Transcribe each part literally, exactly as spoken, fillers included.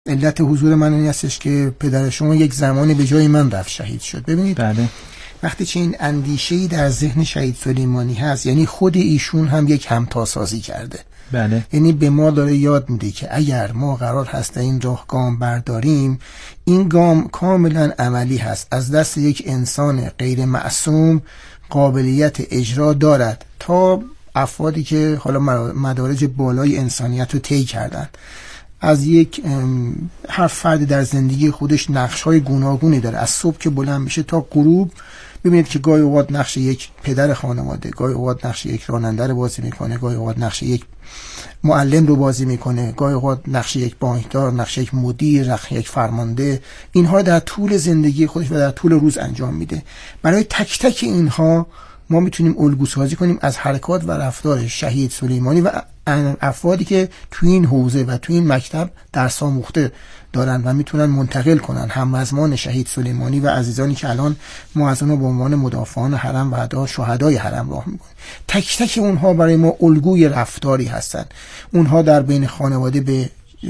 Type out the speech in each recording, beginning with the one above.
علت حضور من این هستش که پدر شما یک زمانی به جای من رفت شهید شد. ببینید بله. وقتی چه این اندیشه‌ای در ذهن شهید سلیمانی هست، یعنی خود ایشون هم یک همتاسازی کرده. بله. یعنی به ما داره یاد میده که اگر ما قرار هست این راه گام برداریم، این گام کاملا عملی هست، از دست یک انسان غیر معصوم قابلیت اجرا دارد تا افرادی که حالا مدارج بالای انسانیت رو طی کردن. از یک هر فرد در زندگی خودش نقش‌های گوناگونی داره، از صبح که بلند میشه تا غروب. ببینید که گاهی اوقات نقش یک پدر خانواده، گاهی اوقات نقش یک راننده رو بازی میکنه، گاهی اوقات نقش یک معلم رو بازی میکنه، گاهی اوقات نقش یک بانکدار، نقش یک مدیر، نقش یک فرمانده. اینها در طول زندگی خودش و در طول روز انجام میده. برای تک تک اینها ما میتونیم الگو سازی کنیم از حرکات و رفتار شهید سلیمانی و افرادی که توی این حوزه و توی این مکتب درس آموخته دارن و میتونن منتقل کنن هم‌وزمان شهید سلیمانی و عزیزانی که الان ما از اونها به عنوان مدافعان حرم و شهدای حرم راه میکنیم. تک تک اونها برای ما الگوی رفتاری هستن. اونها در بین خانواده به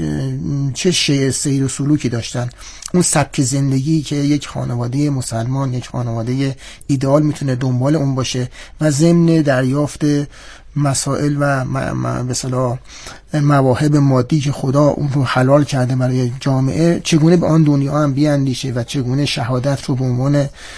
چه شیء سیر و سلوکی داشتن، اون سبک زندگی که یک خانواده مسلمان، یک خانواده ایدئال میتونه دنبال اون باشه و ضمن دریافت مسائل و به اصطلاح مواهب مادی که خدا اون رو حلال کرده برای جامعه، چگونه به آن دنیا هم بیاندیشه و چگونه شهادت رو به عنوان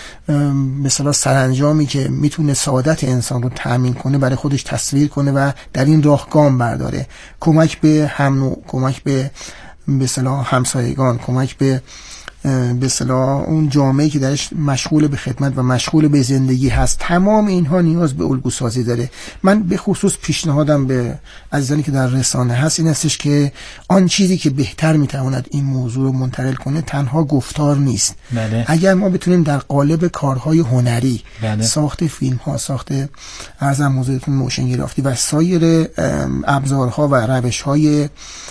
به اصطلاح سرانجامی که میتونه سعادت انسان رو تأمین کنه برای خودش تصویر کنه و در این راه گام برداره. کمک به هم نوع، کمک به به اصطلاح همسایگان، کمک به به اصطلاح اون جامعه‌ای که درش مشغول به خدمت و مشغول به زندگی هست. تمام اینها نیاز به الگو سازی داره. من به خصوص پیشنهادم به عزیزانی که در رسانه هست این هستش که آن چیزی که بهتر میتواند این موضوع رو منتقل کنه تنها گفتار نیست. بله. اگر ما بتونیم در قالب کارهای هنری، بله. ساخت فیلم ها، ساخت ارزم موضوعتون موشن گرافتی و سایر ابزارها و روش های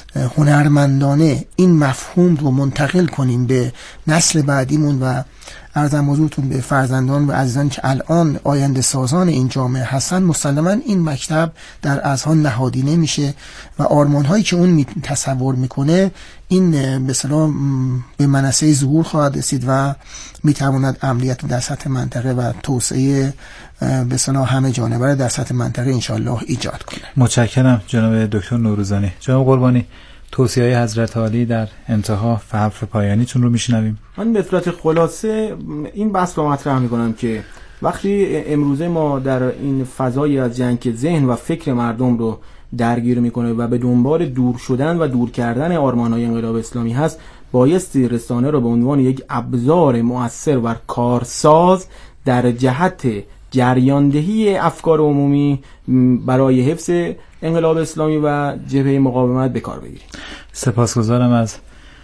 هنرمندانه این مفهوم رو منتقل کنیم به نسل بعدیمون و ارزم حضورتون به فرزندان و عزیزان که الان آینده سازان این جامعه هستن، مسلما این مکتب در اذهان نهادینه میشه و آرمان هایی که اون تصور میکنه این به اصطلاح به منصه ظهور خواهد رسید و میتواند امنیت در سطح منطقه و توسعه به اصطلاح همه جانبه در سطح منطقه انشالله ایجاد کنه. متشکرم جناب دکتر نوروزانی. جناب قربانی، توصیه‌های حضرت عالی در انتها حرف پایانیتون رو میشنویم. من به صورت خلاصه این بحث رو مطرح میکنم که وقتی امروزه ما در این فضای از جنگ که ذهن و فکر مردم رو درگیر میکنه و به دنبال دور شدن و دور کردن آرمان‌های انقلاب اسلامی هست، بایستی رسانه رو به عنوان یک ابزار مؤثر و کارساز در جهت جریاندهی افکار عمومی برای حفظ انقلاب اسلامی و جبهه مقاومت به کار بگیریم. سپاسگزارم از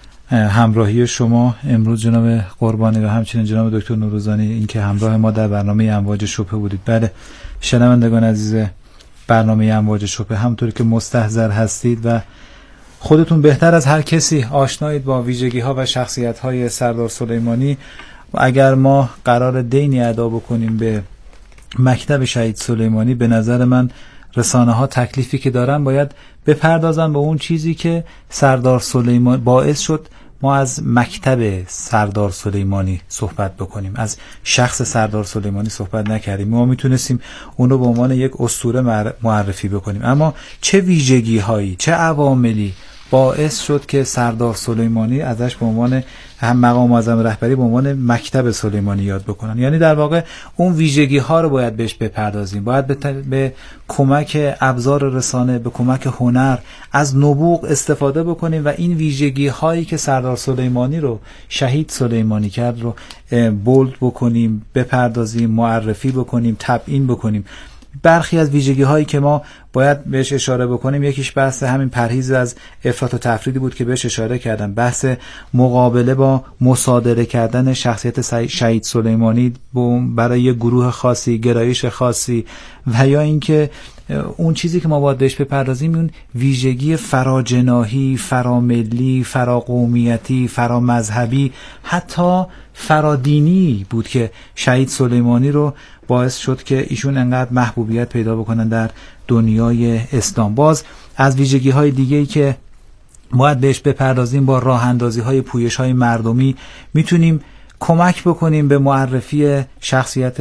همراهی شما امروز جناب قربانی و همچنین جناب دکتر نوروزانی، اینکه همراه ما در برنامه امواج شبهه بودید. بله شنوندگان عزیز برنامه امواج شبهه، همونطوری که مستحضر هستید و خودتون بهتر از هر کسی آشنایید با ویژگی‌ها و شخصیت‌های سردار سلیمانی و اگر ما قرار دینی ادا بکنیم به مکتب شهید سلیمانی، به نظر من رسانه ها تکلیفی که دارن باید بپردازن به اون چیزی که سردار سلیمانی باعث شد ما از مکتب سردار سلیمانی صحبت بکنیم، از شخص سردار سلیمانی صحبت نکردیم. ما میتونستیم اون رو به عنوان یک اسطوره معرفی بکنیم، اما چه ویژگی هایی، چه عواملی باعث شد که سردار سلیمانی ازش به عنوان هم مقام معظم رهبری به عنوان مکتب سلیمانی یاد بکنن. یعنی در واقع اون ویژگی ها رو باید بهش بپردازیم، باید به, به کمک ابزار رسانه، به کمک هنر از نبوغ استفاده بکنیم و این ویژگی هایی که سردار سلیمانی رو شهید سلیمانی کرد رو بولد بکنیم، بپردازیم، معرفی بکنیم، تبیین بکنیم. برخی از ویژگی هایی که ما باید بهش اشاره بکنیم، یکیش بحث همین پرهیز از افراط و تفریطی بود که بهش اشاره کردم، بحث مقابله با مصادره کردن شخصیت شهید سلیمانی برای یک گروه خاصی، گرایش خاصی، و یا اینکه اون چیزی که ما باید بهش بپردازیم اون ویژگی فراجناحی، فراملی، فراقومیتی، فرامذهبی، حتی فرادینی بود که شهید سلیمانی رو باعث شد که ایشون انقدر محبوبیت پیدا بکنن در دنیای اسلام. باز از ویژگی های دیگه‌ای که باید بهش بپردازیم. با راه اندازی های پویش های مردمی میتونیم کمک بکنیم به معرفی شخصیت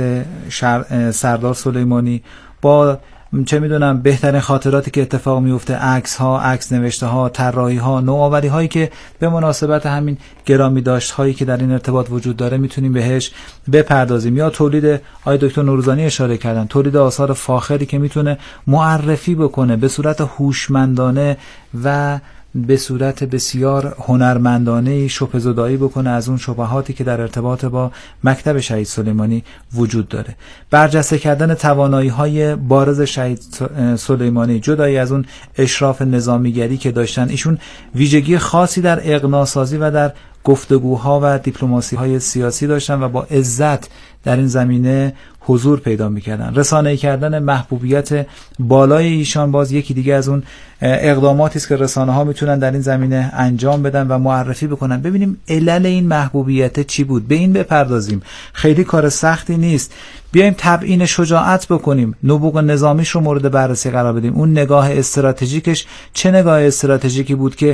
سردار سلیمانی، با چه میدونم بهترین خاطراتی که اتفاق میفته، عکس ها، عکس نوشته ها، طراحی ها، نوآوری هایی که به مناسبت همین گرامی داشت هایی که در این ارتباط وجود داره میتونیم بهش بپردازیم. یا تولید، آقای دکتر نوروزانی اشاره کردن، تولید آثار فاخری که میتونه معرفی بکنه به صورت هوشمندانه و به صورت بسیار هنرمندانه شبهه زدایی بکنه از اون شبهاتی که در ارتباط با مکتب شهید سلیمانی وجود داره. برجسته کردن توانایی‌های بارز شهید سلیمانی جدای از اون اشراف نظامیگری که داشتن، ایشون ویژگی خاصی در اقناع‌سازی و در گفتگوها و دیپلماسی‌های سیاسی داشتن و با عزت در این زمینه حضور پیدا می‌کردن. رسانه‌ای کردن محبوبیت بالای ایشان باز یکی دیگه از اون اقداماتی است که رسانه‌ها میتونن در این زمینه انجام بدن و معرفی بکنن. ببینیم علل این محبوبیت چی بود، به این بپردازیم. خیلی کار سختی نیست. بیایم تبیین شجاعت بکنیم، نبوغ نظامیش رو مورد بررسی قرار بدیم. اون نگاه استراتژیکش چه نگاه استراتژیکی بود که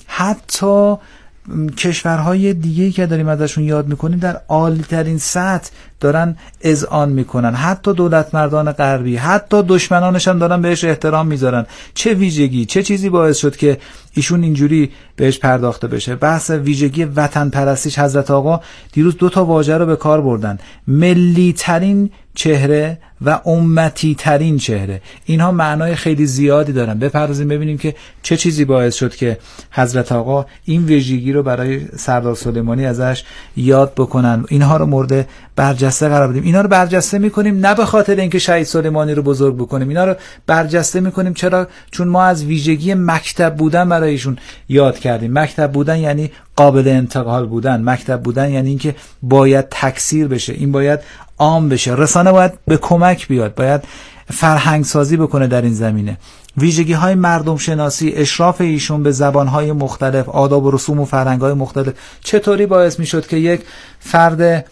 حتی کشورهای دیگه‌ای که داریم ازشون یاد میکنیم در عالی‌ترین سطح دارن اذعان میکنن، حتی دولت مردان غربی، حتی دشمنانش هم دارن بهش احترام میذارن. چه ویژگی، چه چیزی باعث شد که ایشون اینجوری بهش پرداخته بشه؟ بحث ویژگی وطن پرستیش. حضرت آقا دیروز دو تا واژه رو به کار بردن، ملی ترین چهره و امتی ترین چهره. اینها معنای خیلی زیادی دارن. بپردازیم ببینیم که چه چیزی باعث شد که حضرت آقا این ویژگی رو برای سردار سلیمانی ازش یاد بکنن. اینها رو مورد برجسته قرار بدیم. اینا رو برجسته میکنیم نه به خاطر اینکه شهید سلیمانی رو بزرگ بکنیم، اینا رو برجسته میکنیم چرا؟ چون ما از ویژگی مکتب بودن برای ایشون یاد کردیم. مکتب بودن یعنی قابل انتقال بودن، مکتب بودن یعنی اینکه باید تکثیر بشه، این باید عام بشه، رسانه باید به کمک بیاد، باید فرهنگ سازی بکنه در این زمینه. ویژگی های مردم شناسی، اشراف ایشون به زبان های مختلف، آداب و رسوم و فرهنگ های مختلف چطوری باعث می شد که یک فرد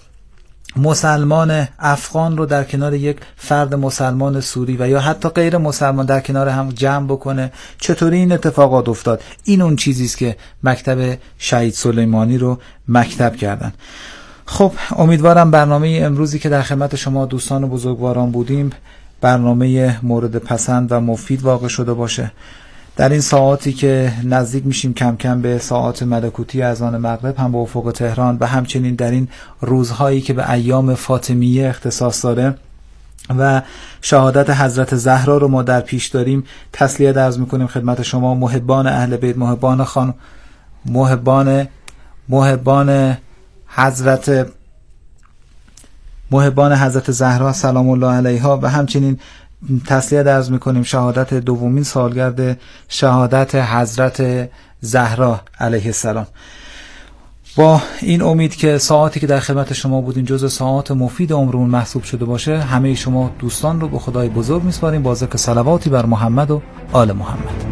مسلمان افغان رو در کنار یک فرد مسلمان سوری و یا حتی غیر مسلمان در کنار هم جمع بکنه. چطوری این اتفاقات افتاد؟ این اون چیزی است که مکتب شهید سلیمانی رو مکتب کردن. خب امیدوارم برنامه امروزی که در خدمت شما دوستان و بزرگواران بودیم برنامه مورد پسند و مفید واقع شده باشه. در این ساعاتی که نزدیک میشیم کم کم به ساعات ملکوتی اذان مغرب هم به افق تهران و همچنین در این روزهایی که به ایام فاطمیه اختصاص داره و شهادت حضرت زهرا رو ما در پیش داریم، تسلیت عرض میکنیم خدمت شما محبان اهل بیت، محبان خان محبان محبان حضرت محبان حضرت زهرا سلام الله علیها و همچنین تسلیت عرض میکنیم شهادت دومین سالگرد شهادت حضرت زهرا علیه السلام. با این امید که ساعتی که در خدمت شما بودیم جزو ساعات مفید عمرمون محسوب شده باشه، همه شما دوستان رو به خدای بزرگ میسپاریم با ذکر صلواتی بر محمد و آل محمد.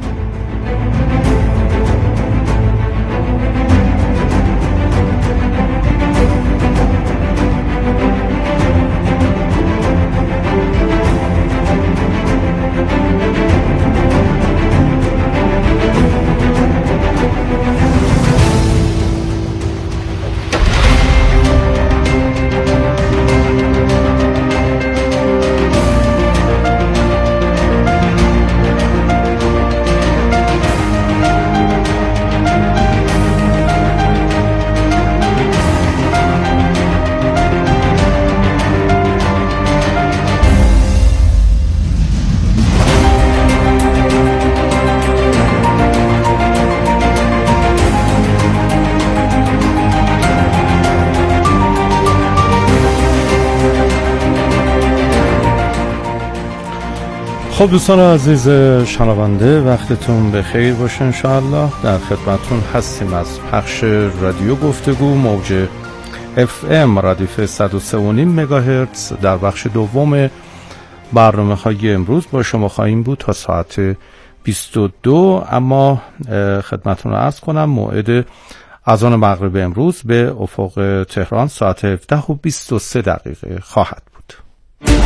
خب دوستان عزیز شنونده، وقتتون بخیر باشه. انشاءالله در خدمتون هستیم از پخش رادیو گفتگو موج اف ام ردیف صد و سه و نیم مگاهرتز در بخش دوم برنامه های امروز با شما خواهیم بود تا ساعت بیست و دو. اما خدمتون رو عرض کنم موعد اذان مغرب امروز به افق تهران ساعت هفده و بیست و سه دقیقه خواهد بود.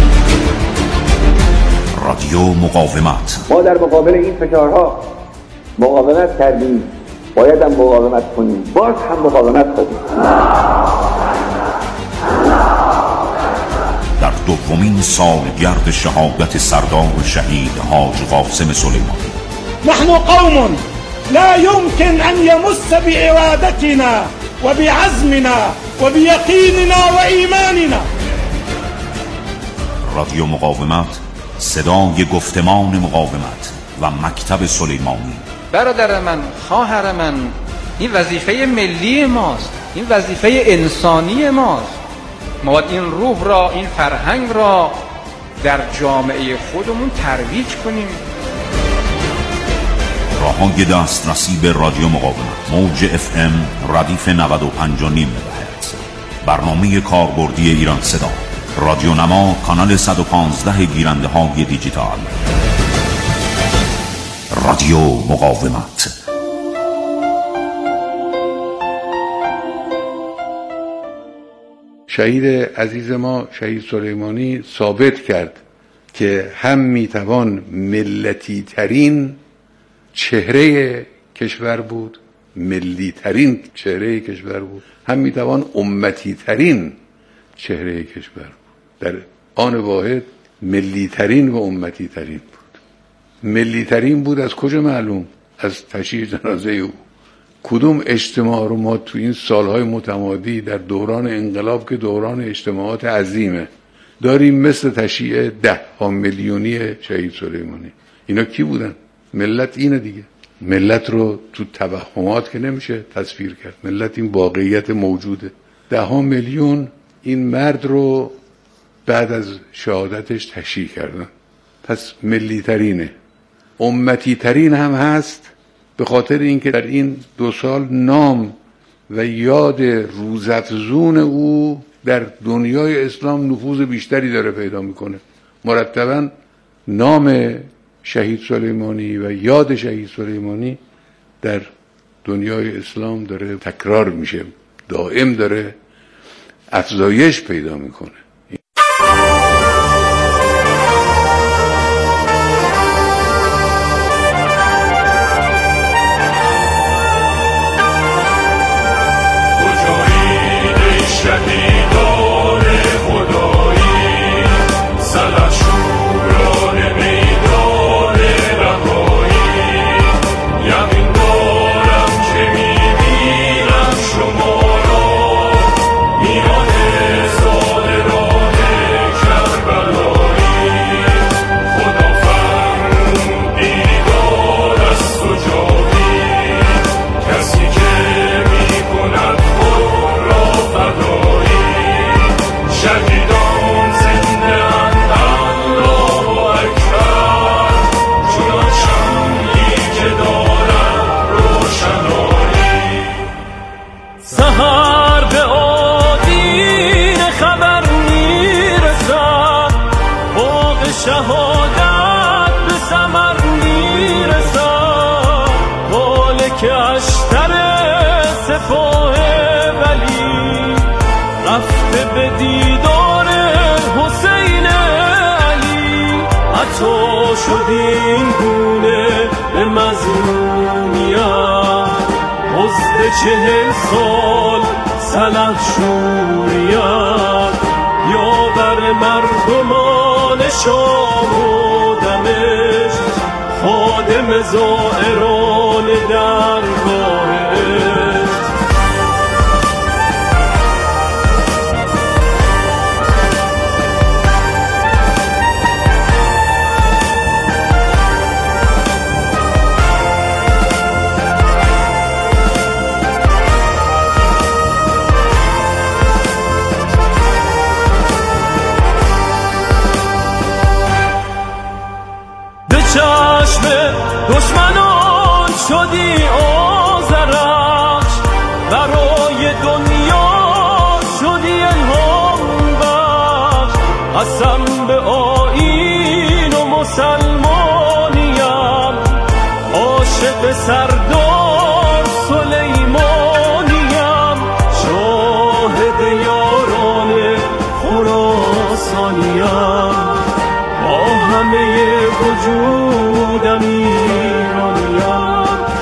رادیو مقاومت. ما در مقابل این فشارها مقاومت کردیم، باید هم مقاومت کنیم، باز هم مقاومت کنیم. در دومین سالگرد شهادت سردار شهید حاج قاسم سلیمانی، نحن قوم لا يمكن أن يمس بإرادتنا وبعزمنا وبيقيننا وإيماننا. رادیو مقاومت، صدای گفتمان مقاومت و مکتب سلیمانی. برادر من، خواهر من، این وظیفه ملی ماست، این وظیفه انسانی ماست. ما باید این روح را، این فرهنگ را در جامعه خودمون ترویج کنیم. راههای دسترسی به رادیو مقاومت: موج اف ام ردیف نود و پنج و نیم مگاهرتز، برنامه کاربردی ایران صدا، رادیو نما کانال صد و پانزده گیرنده های دیجیتال. رادیو مقاومت. شهید عزیز ما شهید سلیمانی ثابت کرد که هم میتوان ملتی ترین چهره کشور بود، ملی ترین چهره کشور بود، هم میتوان امتی ترین چهره کشور بود. در آن واحد ملی ترین و امتی ترین بود. ملی ترین بود از کجا معلوم؟ از تشییع جنازه او. کدوم اجتماع رو ما تو این سالهای متمادی در دوران انقلاب که دوران اجتماعات عظیمه داریم مثل تشییع ده ها میلیونی شهید سلیمانی؟ اینا کی بودن؟ ملت اینه دیگه. ملت رو تو توهمات که نمیشه تصویر کرد. ملت این واقعیت موجوده. ده ها میلیون این مرد رو بعد از شهادتش تشییع کردن. پس ملی ترینه، امتی ترین هم هست، به خاطر اینکه در این دو سال نام و یاد روزافزون او در دنیای اسلام نفوذ بیشتری داره پیدا میکنه. مرتباً نام شهید سلیمانی و یاد شهید سلیمانی در دنیای اسلام داره تکرار میشه، دائم داره افزایش پیدا میکنه. شدین گونه به مظلومیت مزد چهل سال سلح شوریت یا بر مردمان شام و دمشق خادم زائران درگاه دشمنان شدی آذرخش، برای دنیا شدی الهام بخش. قسم به آیین و مسلمانیم، عاشق سردار سلیمانیم، شاهد یاران خراسانیم، با همه وجودم ایرانیم.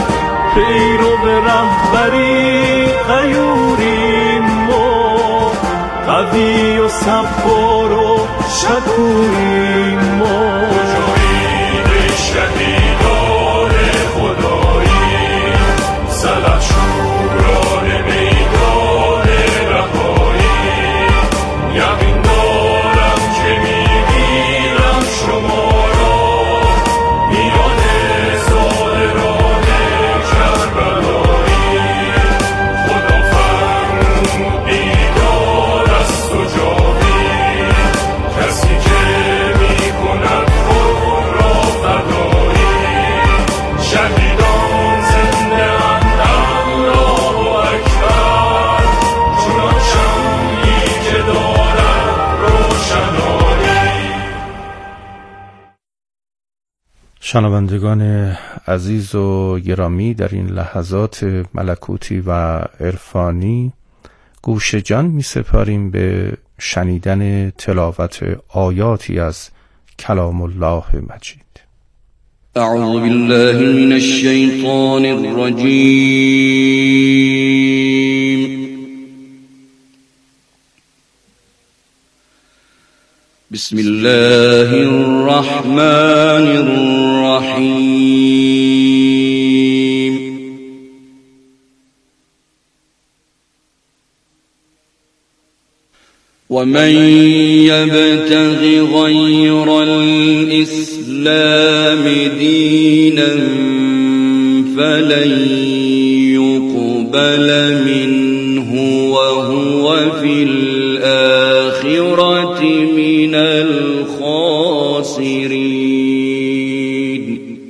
قوی و صبور و شکوریم ما. مجاهد شهیدان خدایی، سلحشوران میدان رهایی، یقین دارم که میبینم شما را میان زائران کربلایی. خدا فرمود بیدار است و جاوید، کسی که میکند خود را فدایی. شهیدان زنده اند، الله اکبر، چنان شمعی که دارد روشنایی. شنوندگان عزیز و گرامی، در این لحظات ملکوتی و عرفانی گوش جان می سپاریم به شنیدن تلاوت آیاتی از کلام الله مجید. اعوذ بالله من الشیطان الرجیم. بسم الله الرحمن الرحیم. ومن يبتغ غير الإسلام دينا فلن يقبل منه وهو في الآخرة من الخاسرين.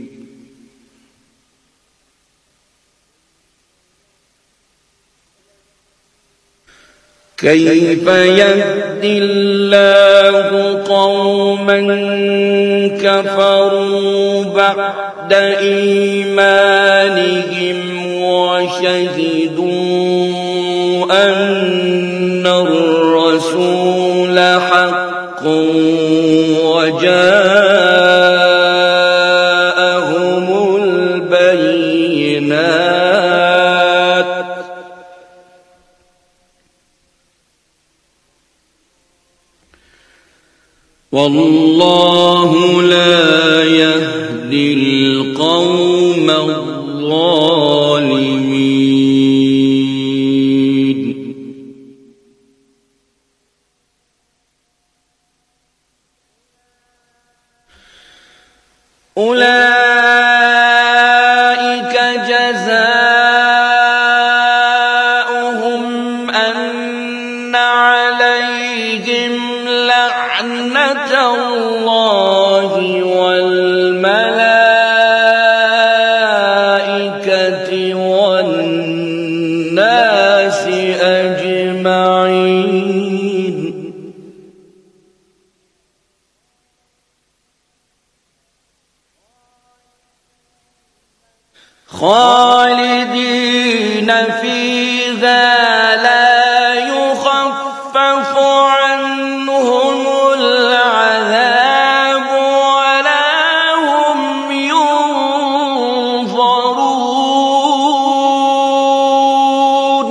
كيف يهدي الله قوما كفروا بعد إيمانهم وشهدوا أن الرسول حق وجاءهم البينات والله لا يهدي القوم الظالمين. أولئك جزاؤهم أن عليهم لعنة الله والملائكة والناس أجمعين. خالدين فيها لا يخفف عنهم العذاب ولا هم ينظرون.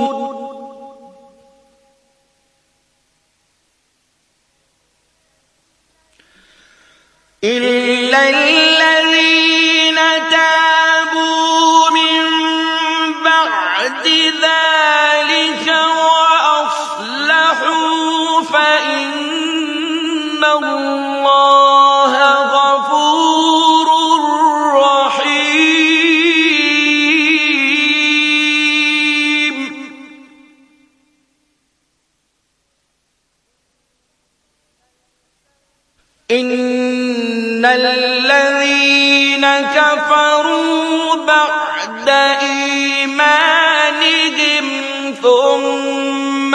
إلا الذين تابوا من بعد ذلك وأصلحوا فإن الله غفور رحيم. إن الذين كفروا بعد إيمانهم ثم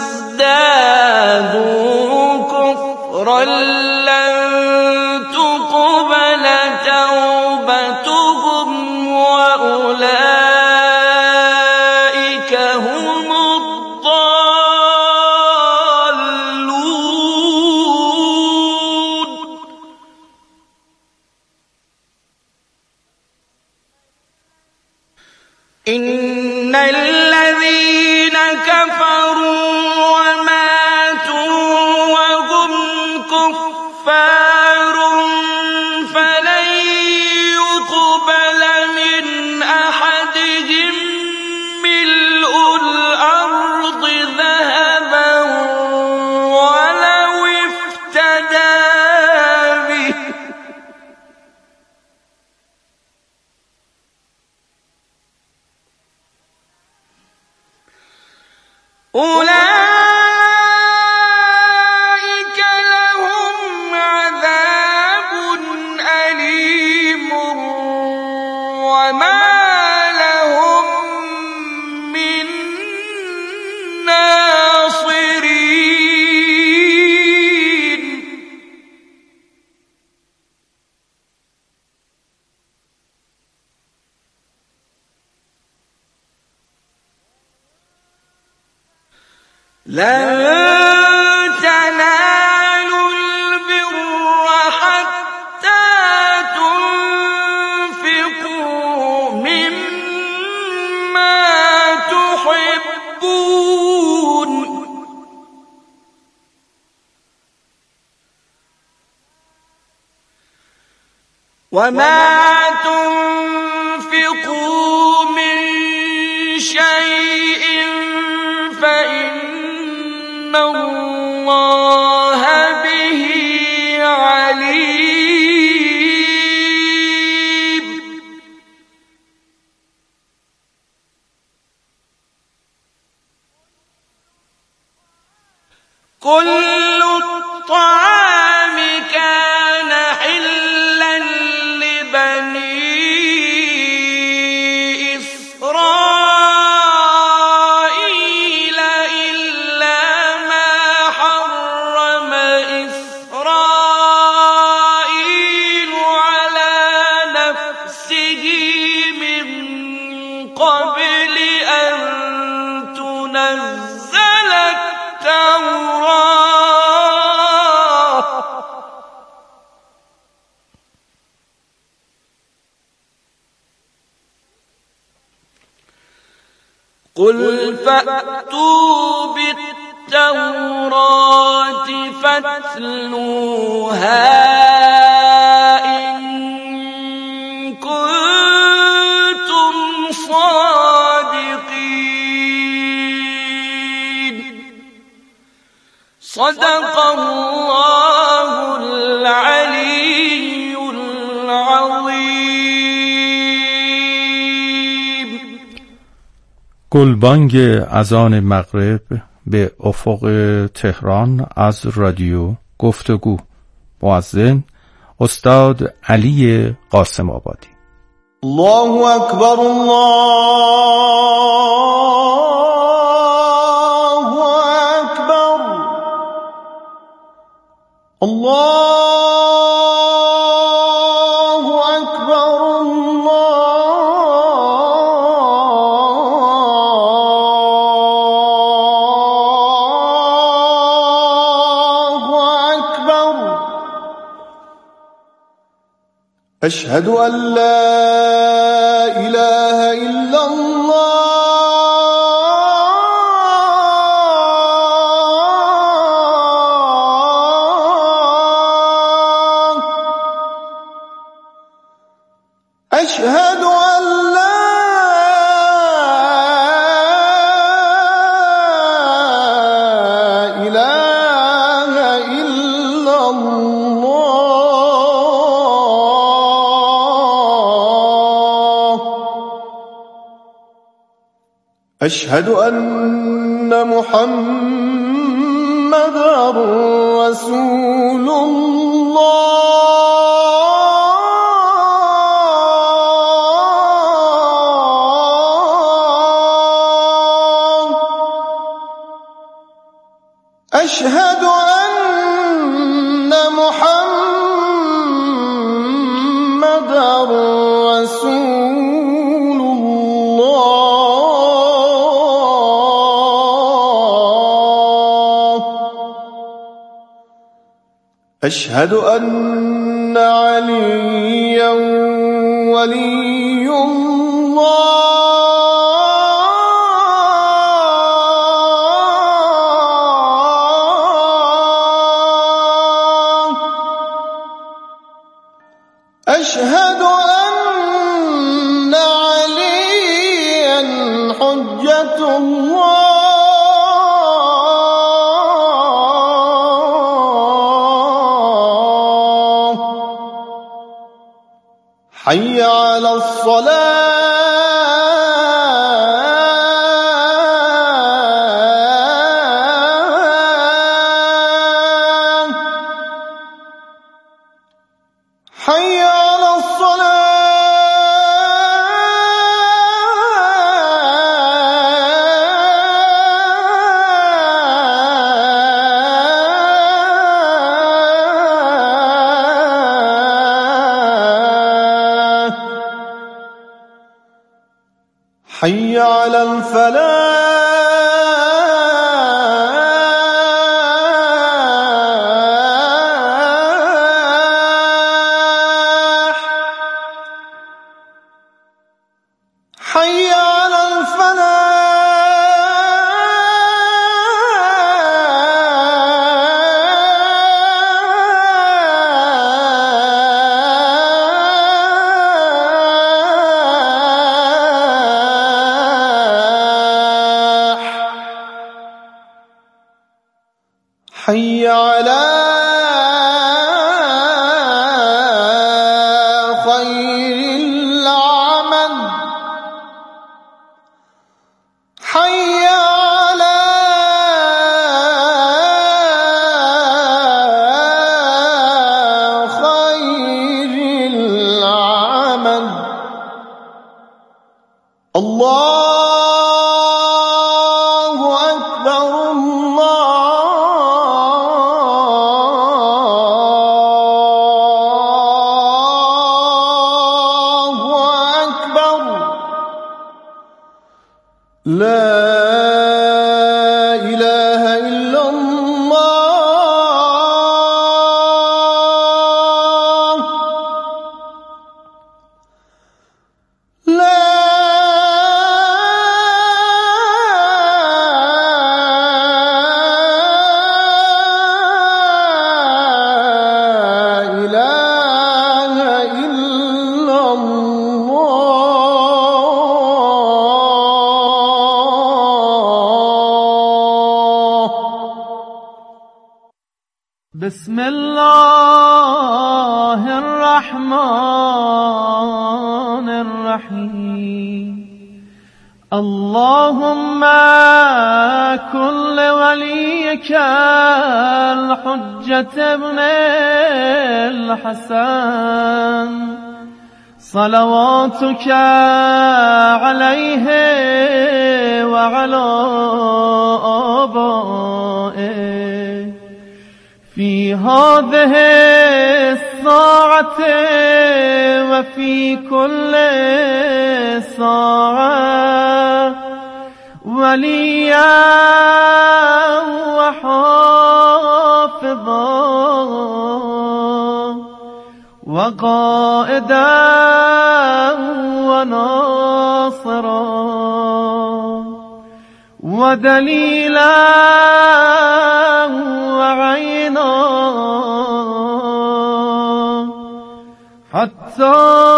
ازدادوا كفرا لن تقبل توبتهم وأولئك هم الضالون. إن الذين كفروا وماتوا كفار فلن يقبل من أحدهم ملء الأرض ذهبا ولو افتدى به أولئك لهم عذاب أليم وما لهم من ناصرين لن تنالوا البر حتى تنفقوا مما تحبون وما تنفقوا من شيء فإن الله به عليم كل الطعام كان حلا لبني إسرائيل إلا ما حرم إسرائيل على نفسه من قبل أن تنزل التوراة قل فأتوا بالتوراة فاتلوها إن كنتم صادقين صدق الله العلي العظيم. گلبانگ اذان مغرب به افق تهران از رادیو گفتگو. مؤذن استاد علی قاسم آبادی. الله اکبر الله اکبر الله أشهد أن لا إله إلا الله أشهد أن لا إله إلا الله أشهد أن محمدًا رسول الله أشهد أن محمدًا رسول أشهد أن عليا ولي الله الله حي على الصلاة حي على حي على الفلاح حي على حي على خير العمل حي على خير العمل الله أكبر لا إله إلا الله لا إله إلا الله بسم الله الرحمن الرحيم اللهم كن لوليك الحجة ابن الحسن صلواتك عليه وعلى آبائه في هذه الساعة وفي كل ساعة وليا وحافظا وقائدا وناصرا ودليلا وعينا حتى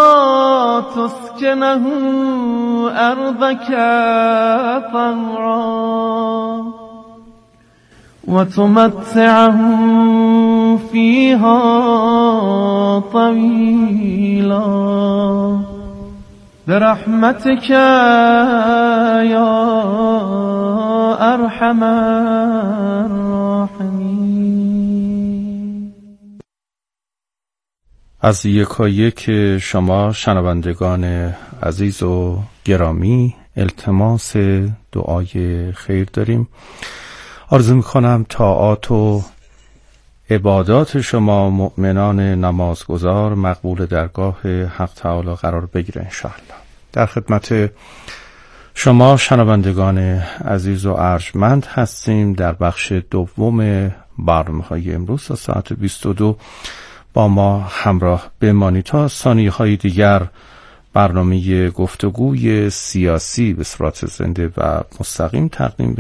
تسكنه أرضك طوعا وتمتعه فيها طويلا برحمتك يا أرحم الراحمين. از یکایک شما شنوندگان عزیز و گرامی التماس دعای خیر داریم. آرزو میکنم طاعات و عبادات شما مؤمنان نمازگزار مقبول درگاه حق تعالی قرار بگیره انشاءالله. در خدمت شما شنوندگان عزیز و ارجمند هستیم در بخش دوم برنامه‌های امروز تا ساعت بیست و دو با ما همراه بمانید تا ثانیه‌های دیگر برنامه گفتگوی سیاسی به صورت زنده و مستقیم تقدیم